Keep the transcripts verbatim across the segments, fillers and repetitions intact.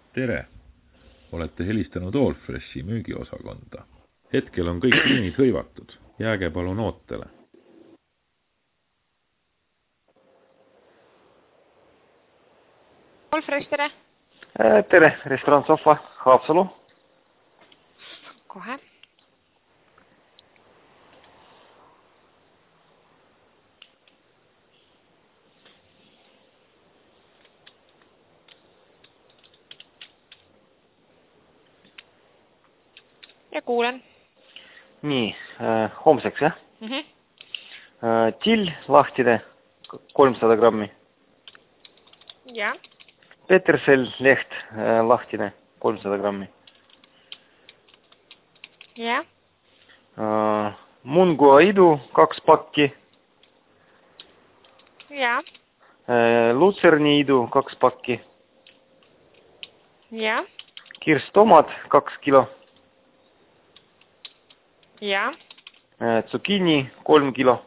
Tere! Olete helistanud Allfreshi müügiosakonda. Hetkel on kõik liinid hõivatud. Jääge palun ootele. Allfresh, tere! Tere, restoran Sohva, Haapsalu. Kohe. Ja kuulen. Nii, äh, homseks, jah? Mm -hmm. äh, Till lahtine, kolmsada grammi. Ja. Petersel leht äh, lahtine, kolmsada grammi. Ja. Äh, Munguaidu, kaks pakki. Ja. Äh, Lutserniidu, kaks pakki. Ja. Kirstomad, kaks kilo. Ja. Äh, Zucchini, kolm kilo.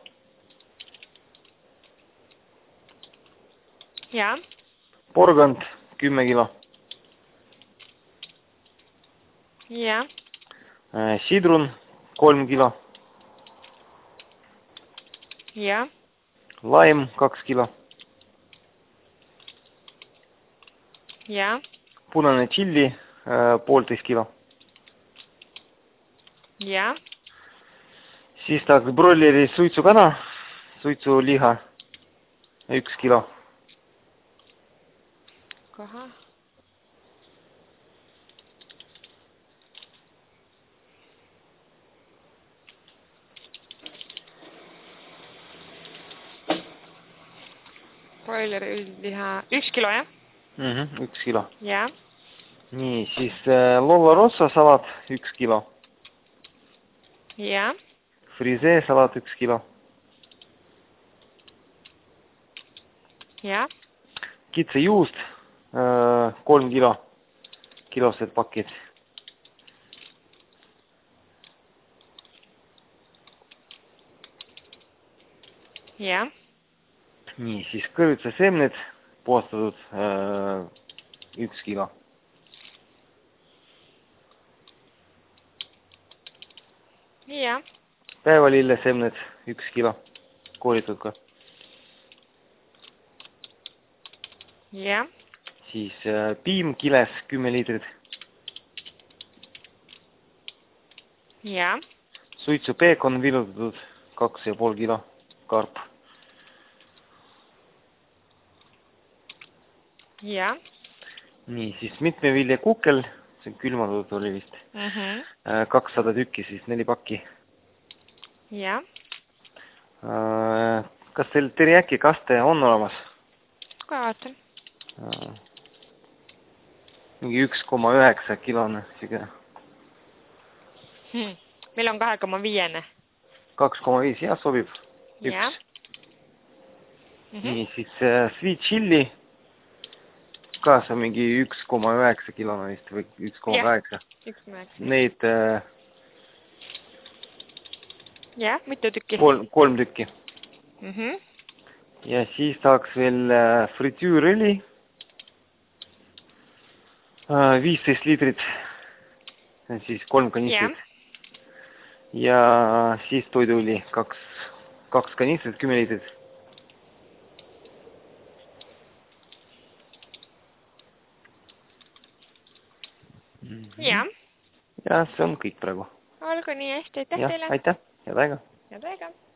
Ja. Porgand, kümme kilo. Ja. Äh, Sidrun, kolm kilo. Ja. Laim, kaks kilo. Ja. Punane tšilli, äh, poolteist kilo. Ja. Siis tahaks broileri suitsukana, suitsuliha, üks kilo. Kohe. Broileri üldliha, üks kilo, jah? Mm -hmm, üks kilo. Ja. Nii, siis äh, Lolla Rossa salat, üks kilo. Ja. Frisee salat, üks kilo. Ja. Kitsejuust, äh, kolm kilo. Kilosed pakid. Ja. Nii, siis kõrvitsasemned, puhastatud, äh, üks kilo. Ja. Päevalillesemned, üks kilo. Kooritud ka. Ja. Siis äh, piim kiles, kümme liitrit. Ja. Suitsu peekon villutatud, kaks ja pool kilo. Karp. Ja. Nii, siis mitmevilja kukel, see on külmatud oli vist. Mm -hmm. äh, kakssada tükki, siis neli pakki. Ja. Äh, kas teil teriyaki kaste on olemas? Kohe vaatan. Äh, mingi üks koma üheksa kilone, siga. Hmm. Meil on kahe koma viiene. kaks koma viis, jah, sobib. Ja. Üks. Mm -hmm. Nii, siis äh, sweet chili. Ka see on mingi üks koma üheksa kilone vist või üks koma kaheksa. üks koma üheksa. Neid äh, jah, mitu tükki? Kolm, kolm tükki. Mm -hmm. Ja siis tahaks veel äh, fritüürõli. Äh, viisteist liitrit. See on siis kolm kanistrit. Ja. ja siis toiduõli, kaks, kaks kanistrit, kümme liitrit. Mm -hmm. Ja. Ja see on kõik praegu. Olgu nii, hästi, aitäh ja, teile. aitäh, head aega. Head aega.